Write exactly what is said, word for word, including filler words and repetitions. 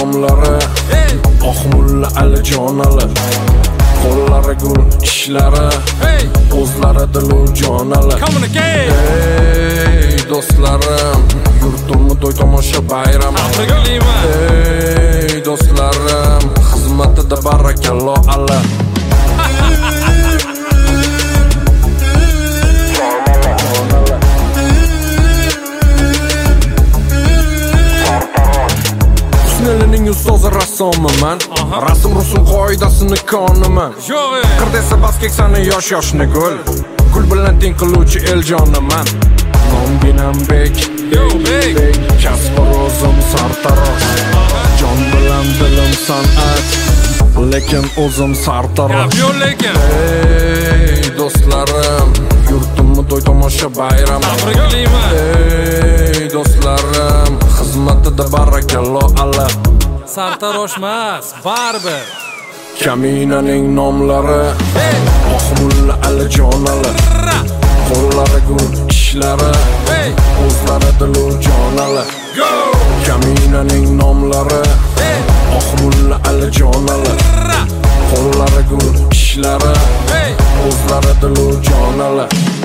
nomlari Oqmulla Alijonali Qo'llari gul ishlari O'zlari dilu jonali Ey do'stlarim Yurtimni to'y tomosha bayrami Ey do'stlarim Xizmatida barakallo alla Husnelining ustozi rassomiman Rasm rusum qoidasini konaman Qir desa bas keksani yosh yoshni gul Gul bilan teng qiluvchi eljoniman Nomginam bek Kasb o'zim sartarosh Jon bilan dilim san'at Lekin o'zim sartarosh Ey do'stlarim Yurtimni to'y tomosha bayrami Ey do'stlarim Xizmatida barakallo alla Sartaroshmas, baribir Kaminaning nomlari Oqmulla Alijonali Qo'llari gul ishlari O'zlari dilu jonali Kaminaning nomlari Oqmulla Alijonali Qo'llari gul ishlari O'zlari dilu jonali